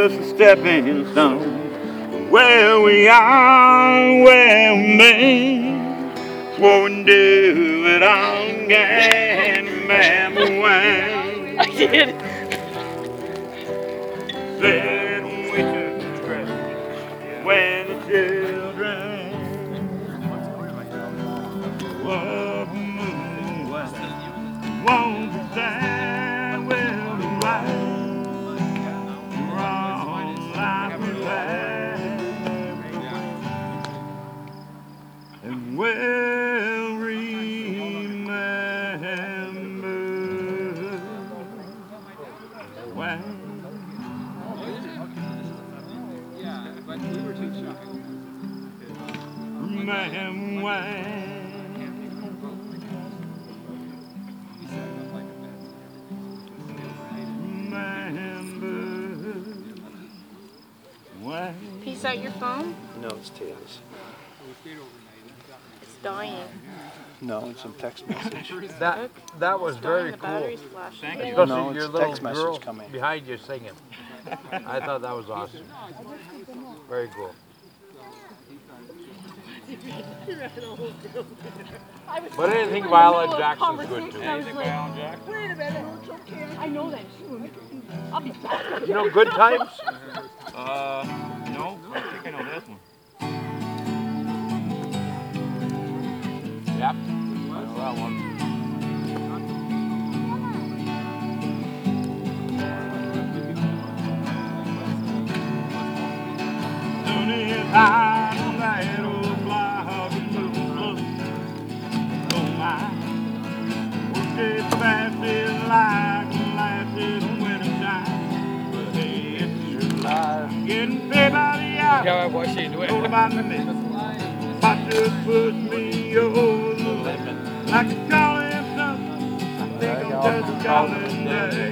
just a stepping stone. Where we are, where we been, won't do it all again. Remember when I did. said we took the trip when the children were moving west. Won't you stand with me right? Wrong life we had, and we'll remember when. Remember when. Peace out your phone? No, it's Taylor's. It's dying. No, it's some text message. That was very cool. Battery's flashing. Thank you. Especially No, it's your a little text girl message coming. behind you singing. I thought that was awesome. Very cool. But anything Violet Jackson's good too. Wait a minute, it's okay. I know that. I'll be back. You know Good Times? No, I think I know this one. Yep. I know that one. Soon as I on that old block and move oh my, worked as fast as life can last in the wintertime. But hey, it's your life. Getting paid by the hour. Yeah, what she doing? All about the minute. I just push me over the limit. Like a calling something. I think I'm just calling day.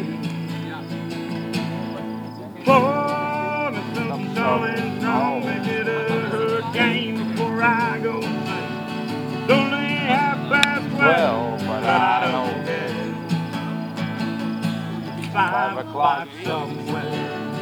Pour me some something strong, make it a hurricane before I go insane. It's only half past 12, But I don't care. 5 o'clock somewhere.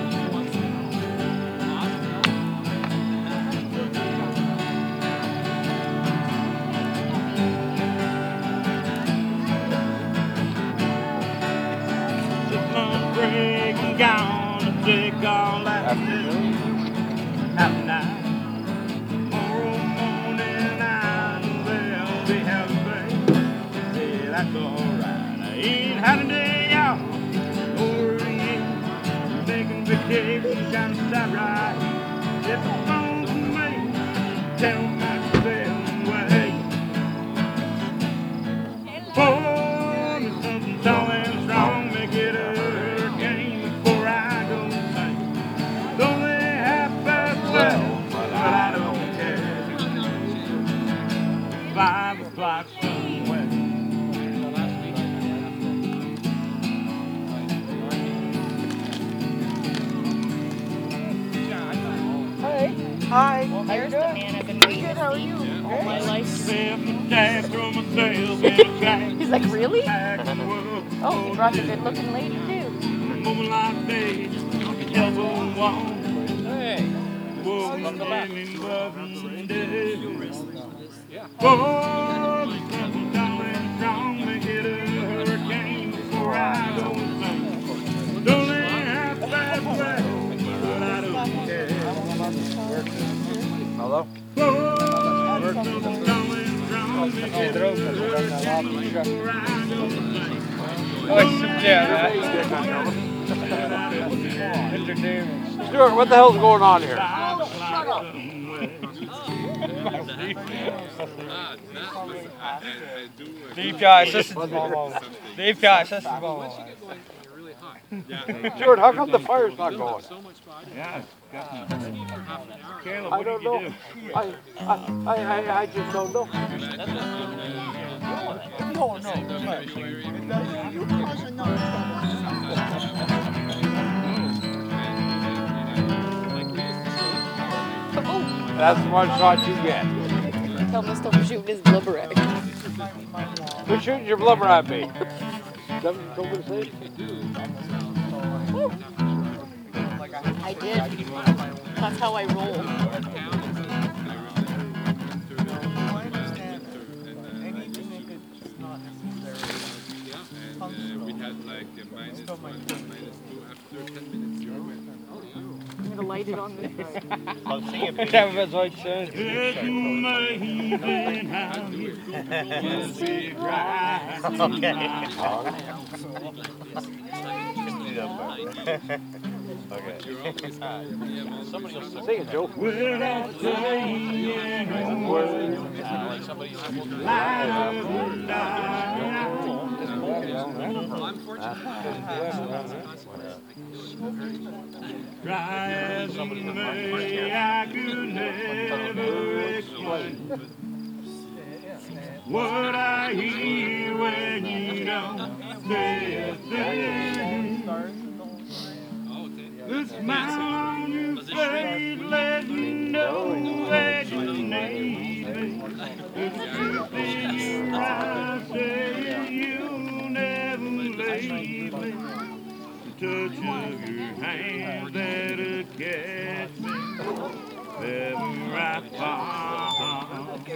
Break and gonna take all that afternoon. Have a night. Tomorrow morning I know they'll be having baby. Yeah, that's alright. I ain't had a day out over again. Making vacations kind of stop right. If the phone's for me, tell me to stay away. Pour me something tall and strong, make it a before I go insane. It's only half past 12, but I don't care. 5 o'clock somewhere. Hey. Hi. Well, there's the man I've been waiting to see all my life. He's like, really? Oh, he brought the good-looking lady too. Hey. Welcome back. Hello? Stuart, what the hell's going on here? Deep guys, this is Deep guys, this is Stuart, how come the fire's not going? Yeah, I don't know. I just don't know. That's the one shot you get. Tell him to stop shooting his blubber at me. Quit shooting your blubber at me. Something to say? I I did. That's how I roll. We had like a -1, -2 after 10 minutes. You were winning. I'm gonna light it on this. That was like saying. It's amazing how you see Sing it, Joe. without saying a word. Rising May, I could never explain what I hear when you don't say a thing. The smile on your face lets me know that you need me. The truth in your eyes saying you'll never leave me. The touch of your hand that'll catch me wherever I fall.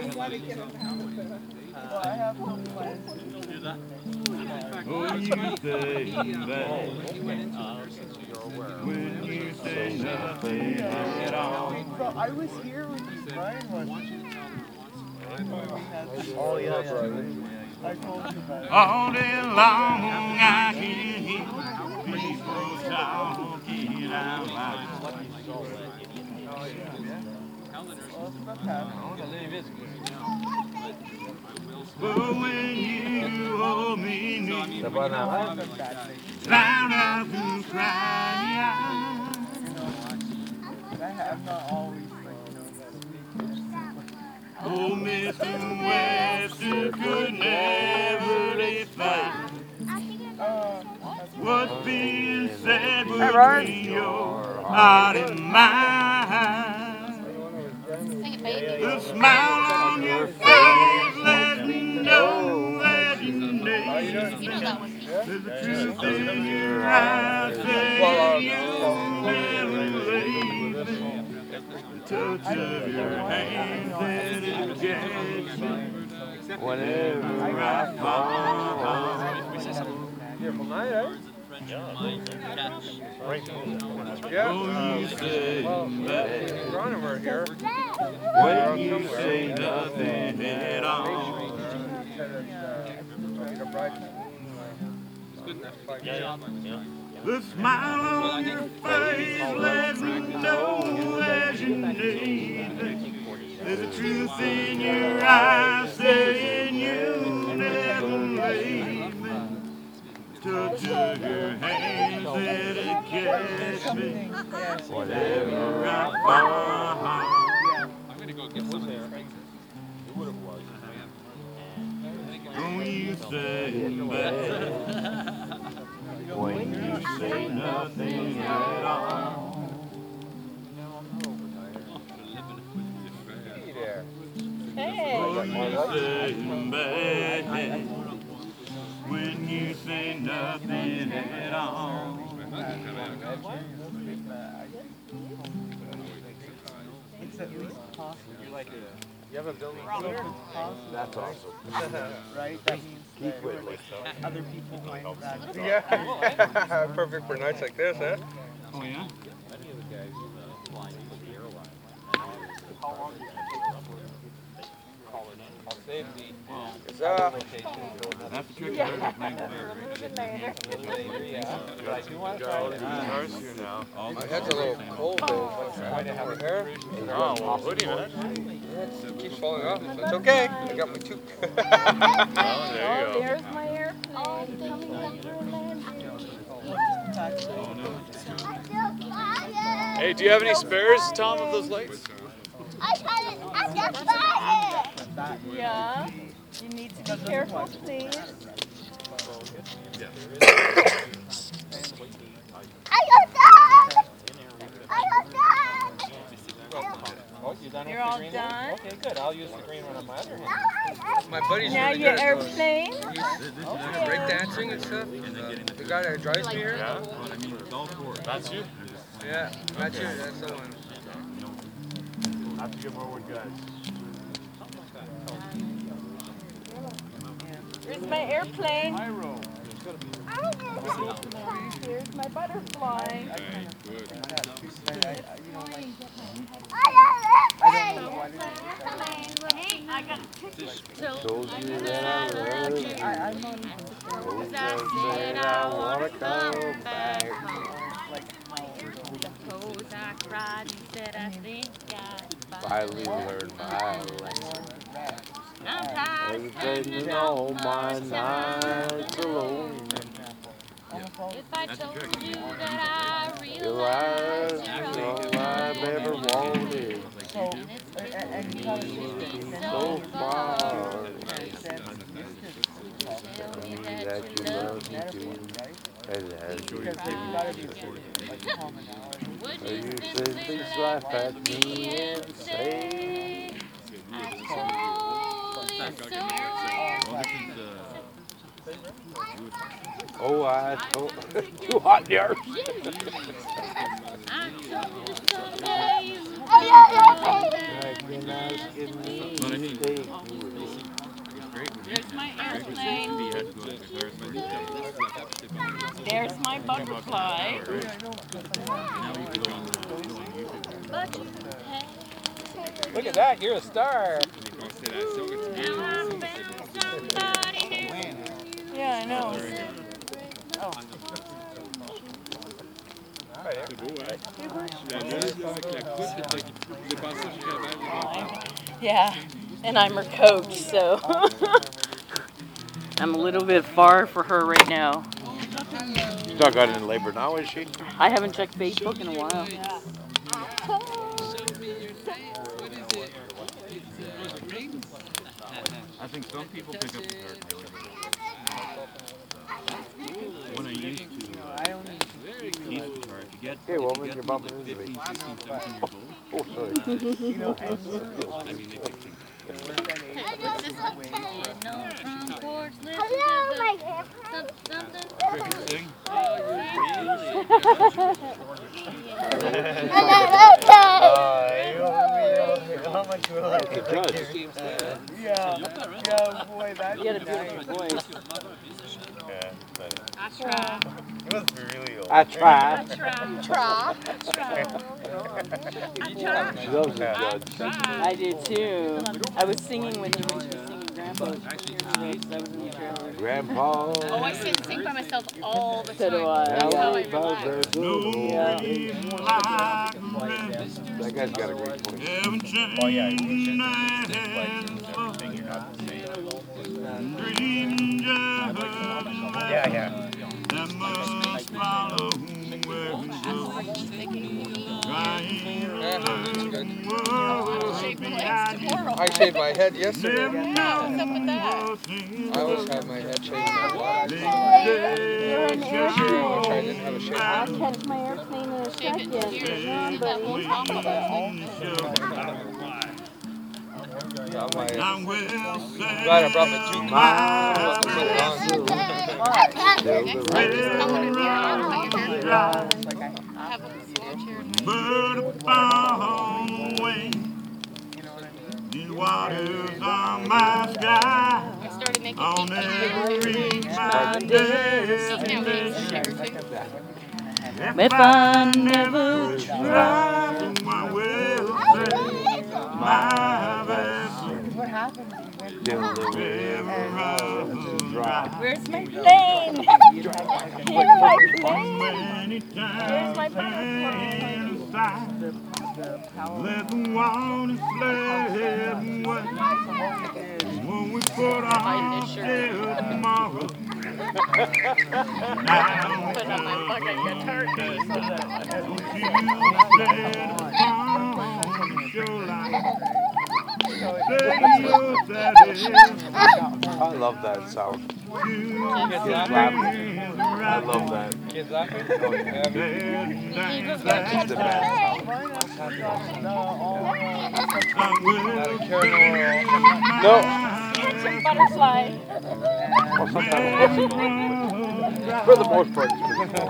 Oh, you say that when you say nothing at all. I was here when Brian was. Oh, yeah. I told you about it. All day long I can hear people talking out loud. But when you hold me near, loud out to cry. I'm not always Oh, Mr. Webster could never define what's being said between your heart and mine. The smile on your face lets me know that you need me. There's the truth in your eyes saying you'll never leave me. The touch of your hand that'll catch me whenever I fall. Yeah. Oh, you say that Over here. when you say nothing at all. The smile on your face lets me know that you need me. There's the truth in your eyes saying you'll never leave me. Touch of your hands that'll catch me whenever I fall. I'm gonna go get some of these things. Don't you say that when you say nothing at all. Hey. Oh, you say bad when you say nothing at all. It's at least possible. You have a building here? That's awesome. Right? That means Keep Whitley. other people find that. Yeah. Perfect for nights like this, huh? Oh, yeah? What's up? That's the trick. My head's a little cold though. Hair? Oh, well, what do you It keeps falling off. It's okay. I got my tooth. Oh, there you go. There's my airplane coming up for landing. Hey, do you have any spares, Tom, of those lights? I just buy it. Yeah. You need to be careful, please. I got done. You're all done? Okay, good. I'll use the green one on my other hand. My buddy's Now really your good at those. airplane. Break dancing and stuff. The guy that drives me here. That's you? Yeah, that's you. That's the one. I have to get more wood, guys. Here's my airplane. Pyro. Here's my butterfly. Very good. I got a picture. Told you that I love you. I'm on Told you that I wanna come back. Suppose I cried and said I think I Finally learned my lesson. I'm tired of Spending all my nights alone. if I told you that I Realize realized all I've ever wanted. So, and you gotta So far. said Tell me that you love me too. And as you because do. there's gotta be like commonality. Or you simply laugh at me and say, oh, I told too hot there. There's my airplane. There's my butterfly. Look at that, you're a star. Yeah, I know. Yeah, and I'm her coach, so I'm a little bit far for her right now. She's not got in labor now, is she? I haven't checked Facebook in a while. I think some people pick up the third really good. When I used to keep the card, you get Hey, woman, you're bumping into me. 15, 16, 17 years old. Oh, sorry. You know, and I mean, they take things. Cricket sing. how much will I It does. Yeah, yeah, boy, that's You gotta do it nice. with your voice. I try. He must be really old. I try. She loves the judge. I do too. I was singing with you when she was singing Grandpa's. I was in the trailer. Grandpa. Oh, I sing by myself all the So time. do I. That's how I Now relax. that guy's got a great voice. Oh yeah, you should everything. You're not the same. Yeah, yeah. I shaved my head yesterday. What's up with that? I always have my head shaved a lot. You're an This year, airplane. which I didn't have a shave. I'll catch my airplane in a second. Hang on, buddy. Got my, glad I brought my 2 miles. Put it on. I have a floor chair. Bird far away. The waters are my sky. I started making I'll pizza. never reach my Now destination If I never try. I will say my best. What happened? Where's my plane? Here's my plane. Here's my butterfly. Let the water slip away. When we put on till tomorrow. Now Put on my fucking guitar case. I love that sound. I love that. Kids laughing? It's the best sound. Not a care in the world. No. Here's your butterfly. Oh, sometimes For the most part, it's pretty cool.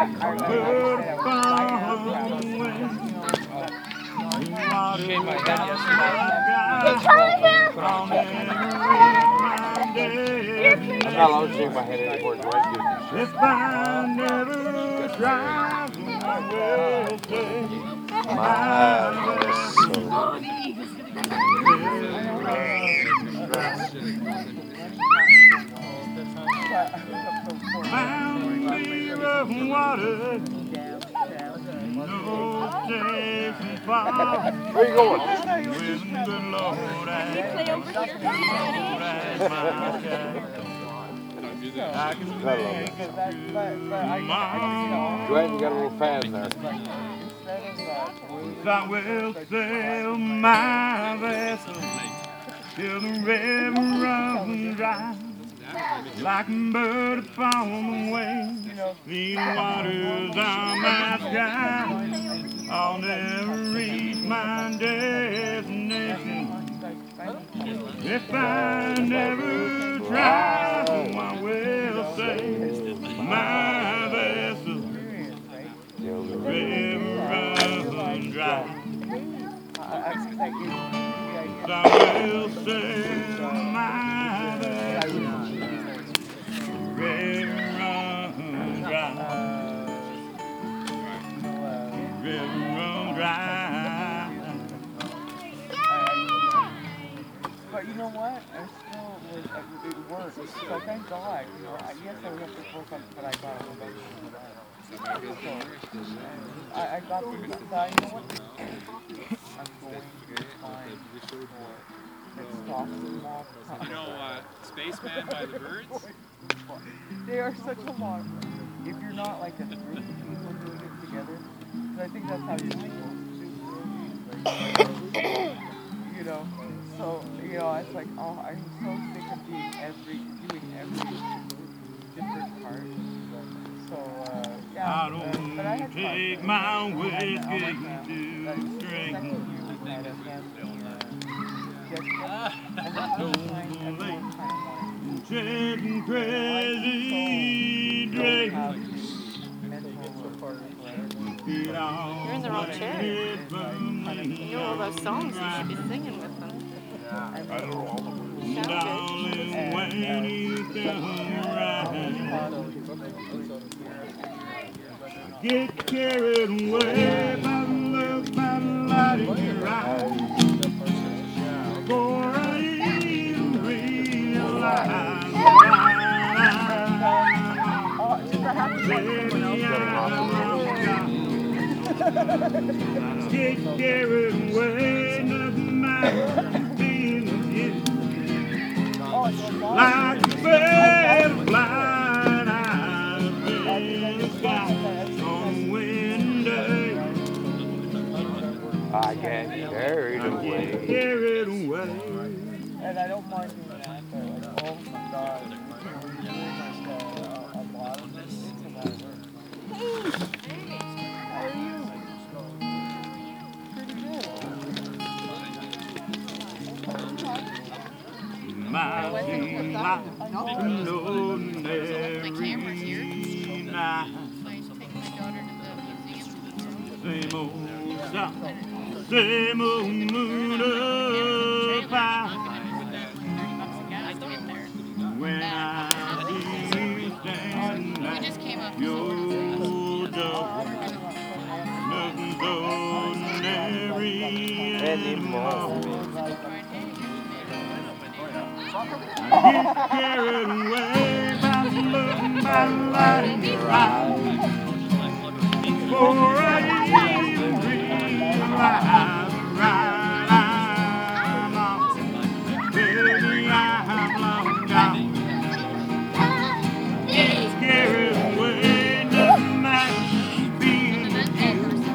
Shaved my head I'm not allowed to shave my head anymore. Do I give you shit? If I never drive, I will say of water, no safe far. Where you going? With the Lord as my guide. I can make it tomorrow. Glad you got a little fan there. I will sail my vessel till the river runs dry. Like a bird upon the wing, these waters are my sky. I'll never reach my destination if I never try. I will sail my vessel till the river runs dry. I will sail my vessel. River run dry. River run dry. But you know what? I still was, it worked. So thank God. You know, yes, I was up to 4 cups, but I got it. So, I got the, you know what? I'm going to find more. It's possible. You know, Spaceman by the Birds? They are such a lot. If you're not like a group of people doing it together, because I think that's how you're supposed to. You know, so you know, it's like, oh, I'm so sick of doing every different part. So yeah. I don't but I had take fun. my whiskey to drink. Chicken crazy drink. You're in the wrong chair. You know all those songs, you should be singing with them. Darling, when you come around, get carried away by the look, by the light in your eyes. For I even realize get carried away, nothing matters being with you. Like a bird flying high in the sky on a windy day. I get carried away. Carried away. And I don't mind doing that, but like, oh my God, we're doing like a lot of this. It's a lot of work. Hey, how are you? Pretty good. My dream like an ordinary night. Same old sun, same old moon of fire. When I see you standing at your door, nothing's ordinary anymore. Get carried away by the look, by the light in your eyes. For I even realize right I'm on. Baby, I'm long gone. Get carried away, nothing matters being with you.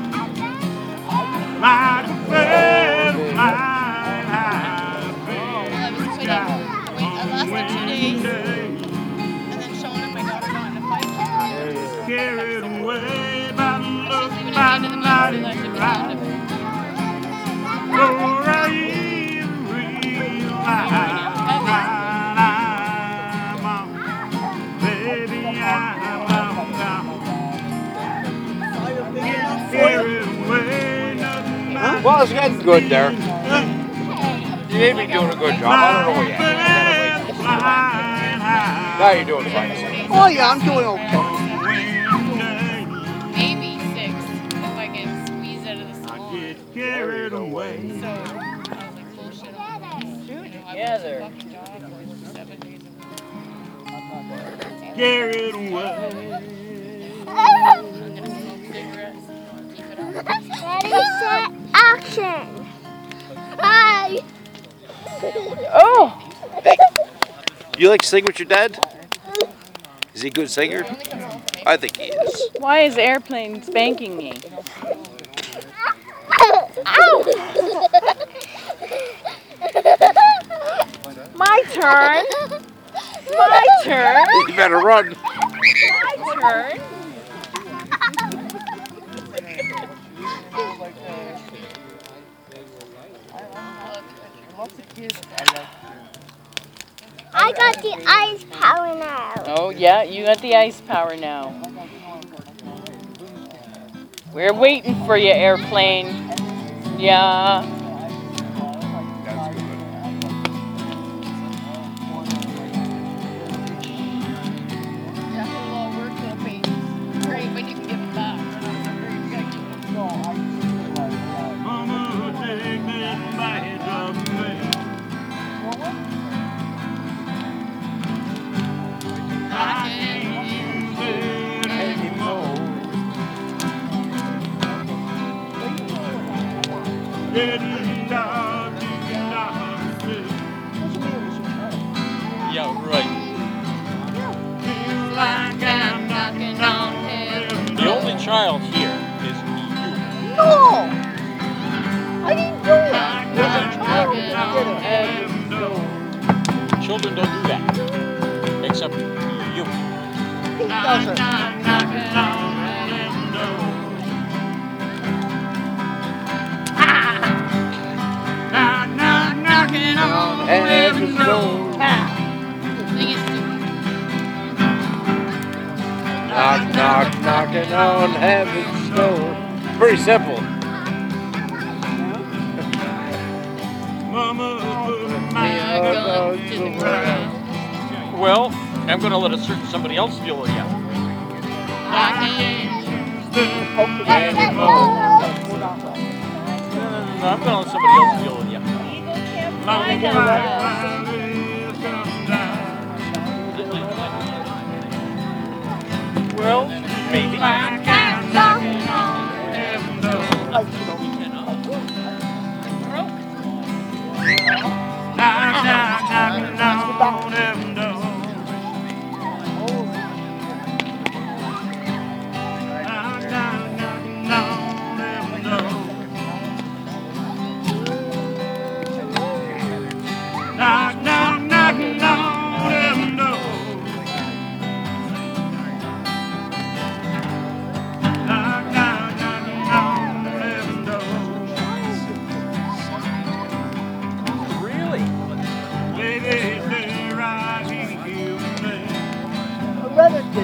Like a bird flying high, baby, sky. I lasted 2 days, and then Sean and my daughter got in a fight. Carried away by the look, Even by at the the end light of in the your night, eyes. For I even realize right I'm on. Baby, I'm Well, it's getting good there. You may be doing a good job. I don't know yet. Now you're doing fine. Oh yeah, I'm doing okay. Maybe 6 if I get squeezed out of the salon. Carried away. So I was like, bullshit. Together. 7 days Carried away. I'm gonna smoke cigarettes. Keep it up. Ready, set, action. Hi. Oh! You like to sing with your dad? Is he a good singer? I think he is. Why is Airplane spanking me? Ow! My turn! My turn! You better run. My turn! I got the ice power now. Oh yeah, you got the ice power now. We're waiting for you, Airplane. Yeah. Great when you can give it back. Mama, take that bite of me. I can't use it anymore. Getting dark, Yeah, right. feel like I'm knocking on heaven. The only child here is you. No! I didn't do it! Children don't do that. Except you. He doesn't. Heaven's door. Knock, knock, knocking on heaven's door. Pretty simple. Mama, put my gun to the ground. Well, I'm going to let somebody else deal with you. I can't. No, I'm going to let somebody else deal with you. Well, maybe. Brother did it.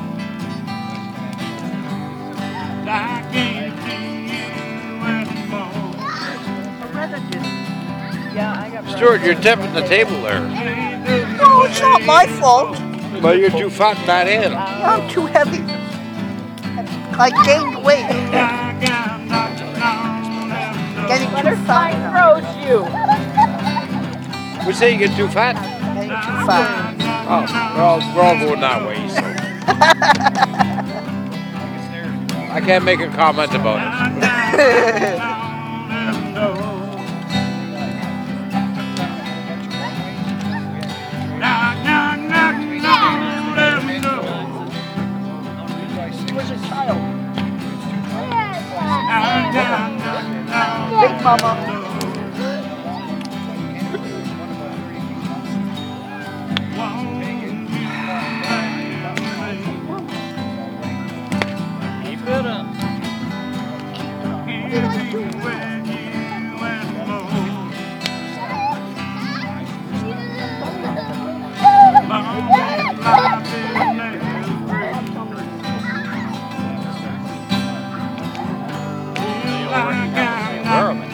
Brother did it. Yeah, I got Stuart, you're tipping the table there. No, it's not my fault. But you're too fat in that end. I'm too heavy. I gained weight. Getting too fat. Froze you. We say you get too fat. Getting too fat. Oh, we're all going that way, so. I can't make a comment about it. He was a child. Big mama. Keep it up. Wear 'em.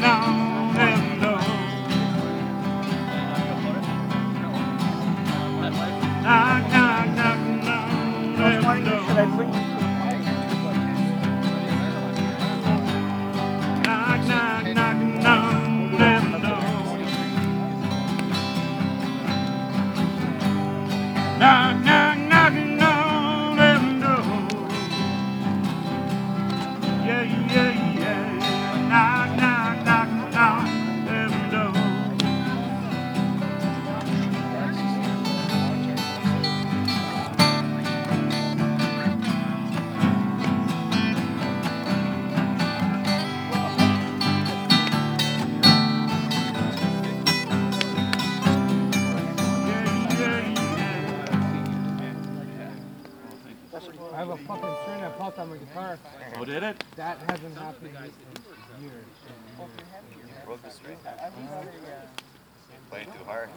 it? That hasn't happened in years. Broke the string. I've been Playing too hard.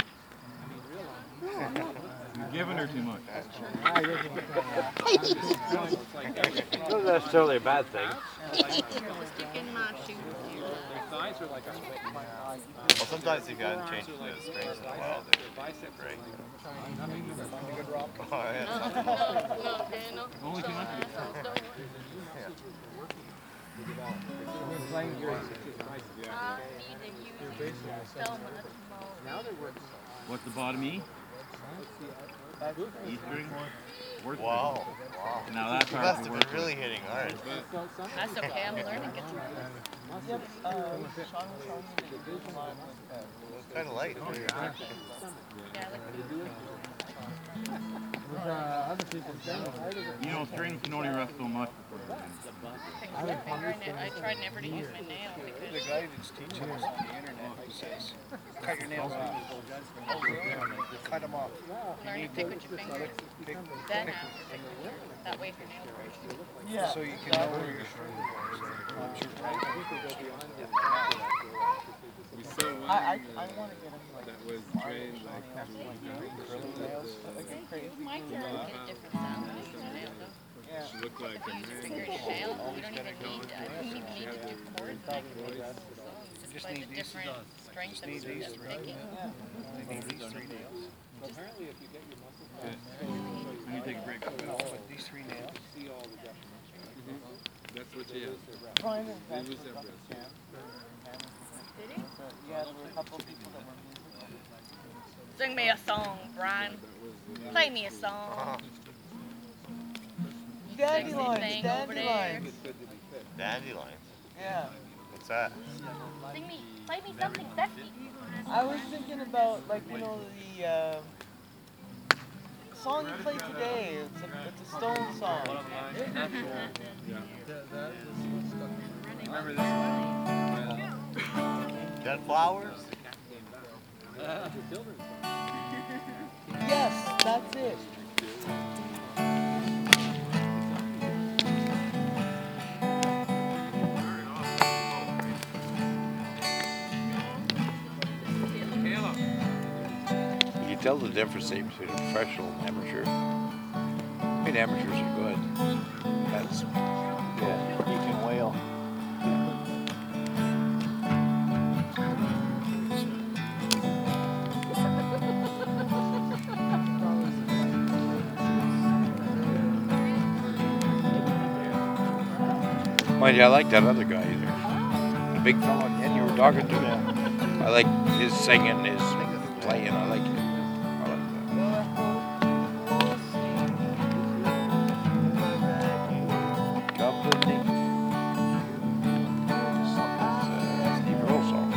You're giving her too much. Not necessarily a bad thing. Stick in my shoes. Well, sometimes you gotta change the strings as well. They break. Oh, yeah. Only too much. What's the bottom E? E string? Wow. Now that's You hard must to have work been really hitting hard. That's okay, I'm learning guitar. Yep, Sean was telling me that It was kind of light. Yeah, like other people's things. You know, strings can only rest so much before they're done. I tried never to use my nail because The guy that's teaching us on the internet, he says, cut your nails off. Cut them off. learn to pick with your fingers. Then after pick with your, that way if your nails are Yeah. So you can know where your string is. We saw one I want to get him like that was trained like curly nails. Like crazy. my turn get a different sound when you use your nail though. Yeah. she looked like a Use your man. finger and nail, you don't even need, I don't even need to do chords back and forth. Just play the different strengths of picking. They need these 3 nails. I need to take a break. These 3 nails. That's what she had. Brian and He Pat was was that up breast. at camp. Yeah, there were a couple of people that were musical. Sing me a song, Brian. Play me a song. Dandelions, thing over there. dandelions. Dandelions. Yeah. What's that? Sing me, play me something sexy. I was thinking about, like, you know, the song you played today. It's a Stone song. Remember this Dead flowers? Yes, that's it. You can tell the difference between a professional and amateur. I mean, amateurs are good. That's, yeah, you can wail. Mind you, I like that other guy there. The big fella again you were talking to. I like his singing, his playing. I like it. I like that. Company. Steve Earle song.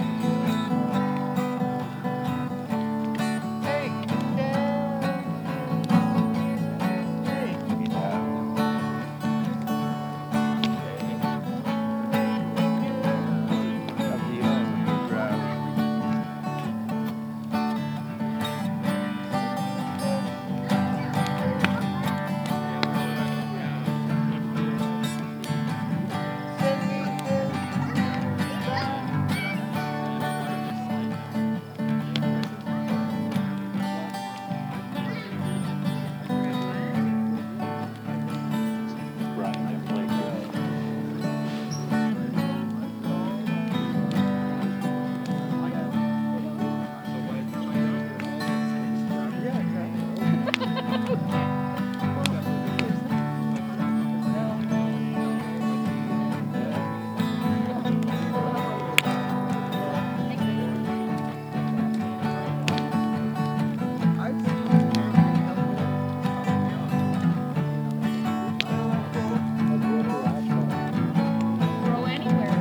Grow anywhere.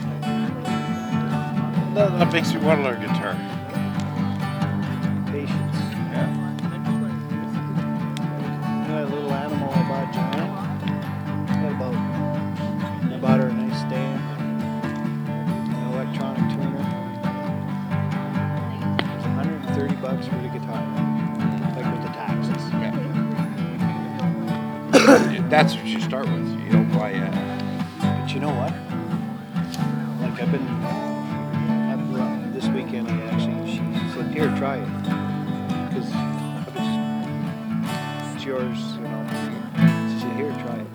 That makes me want to learn guitar. Patience. That's what you start with. You don't buy But you know what? Like this weekend she said, here, try it. Because it's yours, you know. She said, here, try it.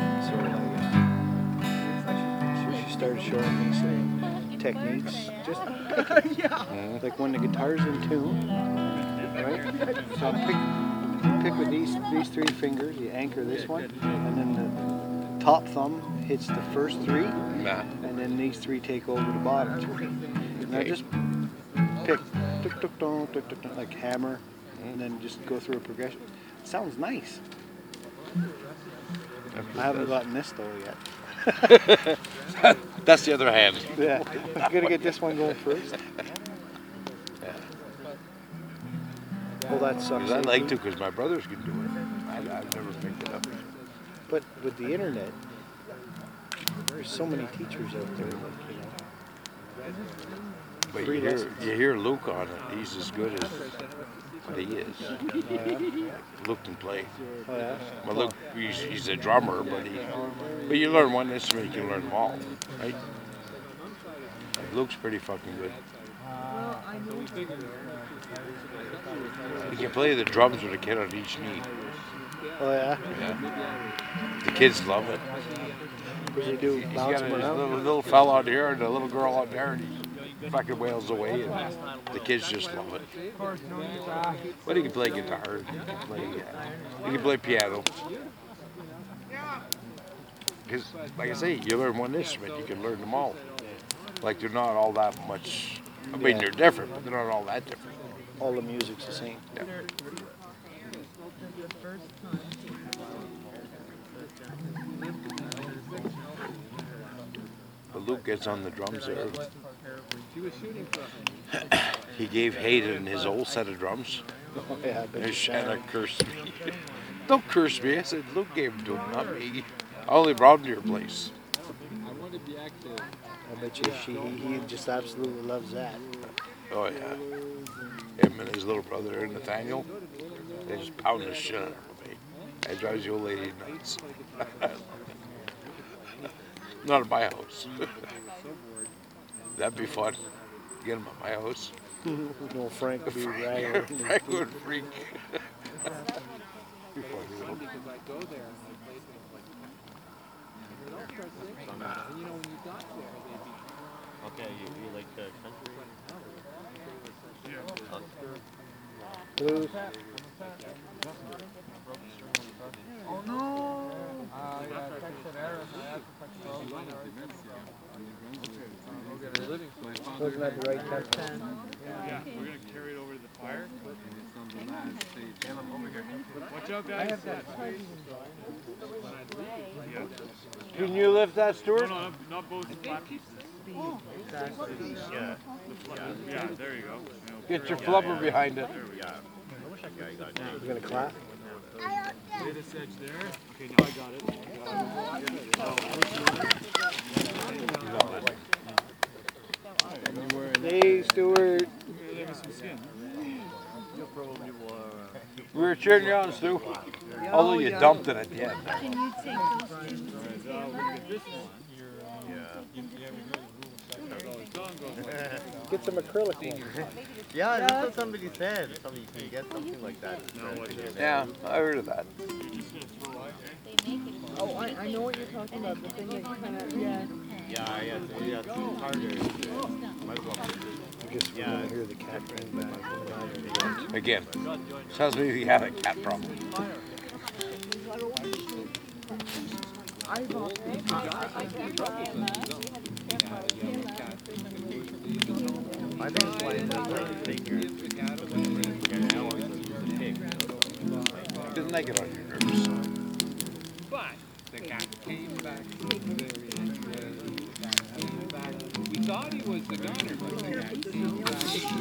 So she started showing me some techniques. Just like when the guitar's in tune, right? So pick with these three fingers, you anchor this one, and then the top thumb hits the first three, and then these three take over the bottom two. Now just pick, like hammer, and then just go through a progression. It sounds nice. I haven't gotten this though yet. That's the other hand. Yeah, I'm gonna get this one going first. Well, that sucks. I'd like to, because my brothers can do it. I've never picked it up. But with the internet, there's so many teachers out there. Like, you know. But you hear Luke on it. He's as good as what he is. Luke can play. Oh, yeah? Well, Luke, he's a drummer, but you learn one instrument, you can learn them all, right? Like Luke's pretty fucking good. He can play the drums with a kid on each knee. Oh, yeah? Yeah. The kids love it. Does he do He's bounce got a around? little fella out here and a little girl out there, and he fucking wails away, and the kids just love it. But he can play guitar, he can play piano. Because, like I say, you learn one instrument, you can learn them all. Like, they're not all that much, I mean, they're different, but they're not all that different. All the music's the same. Yeah. But Luke gets on the drums there. He gave Hayden his old set of drums. Oh, yeah, I bet And you Shanna can. cursed me. Don't curse me. I said, Luke gave him to him, not me. I only brought him to your place. I bet you he just absolutely loves that. Oh, yeah. Him and his little brother, Nathaniel, they just pound the shit out of me. That drives the old lady nuts. Not at my house. That'd be fun. Get him at my house. No, Frank would be ragged. Frank would freak. Okay, you like country? Blues. Oh no! Wasn't that the right tempo? Yeah, we're gonna carry it over to the fire. Watch out, guys. Can you lift that, Stuart? No, not both the flat pieces. Yeah, there you go. Get your flubber behind it. There we go. You gonna clap? Lay this edge there. Okay, now I got it. Hey, Stuart. We were cheering you on, Stu. Although you dumped it at the end. Can you take those two? Get some acrylic ones. Yeah, that's what somebody said. Somebody can get something like that. Yeah, I heard of that. Oh, I know what you're talking about. The thing that kind of, yeah. Yeah, it's harder. I just want to hear the cat ring back. Again, sounds like you had a cat problem. I think it's like figure. Didn't like it on your nerves. But the cat came back. We thought he was the gunner, but the cat came back.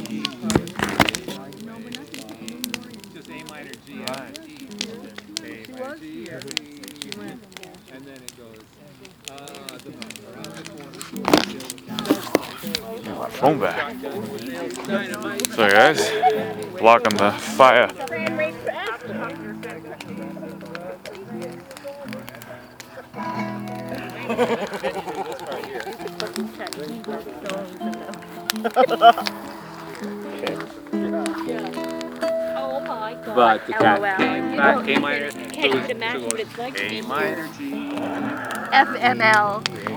Just A minor G F E. A minor G F E. And then it goes. My phone back. Sorry guys, blocking the fire. Oh my god. But the cat LOL. came You back don't A minor. Can't even imagine what it's like to A be minor G. FML.